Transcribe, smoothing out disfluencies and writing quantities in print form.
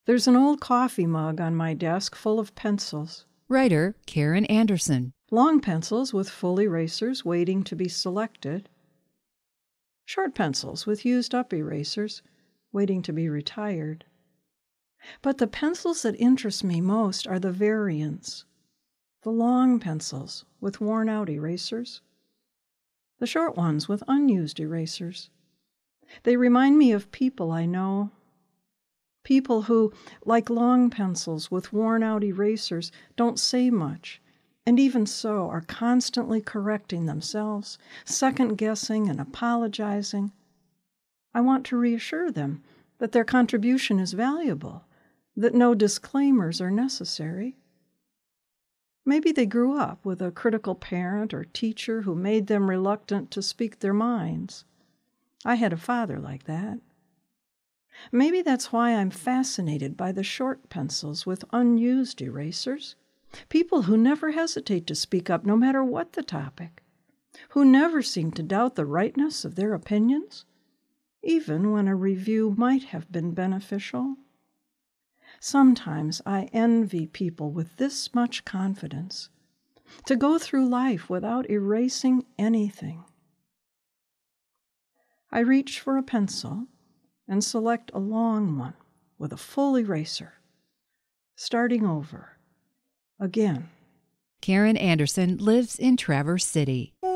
There's an old coffee mug on my desk full of pencils. Writer Karen Anderson. Long pencils with full erasers waiting to be selected. Short pencils with used-up erasers waiting to be retired. But the pencils that interest me most are the variants. The long pencils with worn-out erasers. The short ones with unused erasers. They remind me of people I know. People who, like long pencils with worn-out erasers, don't say much, and even so are constantly correcting themselves, second-guessing and apologizing. I want to reassure them that their contribution is valuable, that no disclaimers are necessary. Maybe they grew up with a critical parent or teacher who made them reluctant to speak their minds. I had a father like that. Maybe that's why I'm fascinated by the short pencils with unused erasers. People who never hesitate to speak up no matter what the topic, who never seem to doubt the rightness of their opinions, even when a review might have been beneficial. Sometimes I envy people with this much confidence, to go through life without erasing anything. I reach for a pencil and select a long one with a full eraser, starting over again. Karen Anderson lives in Traverse City.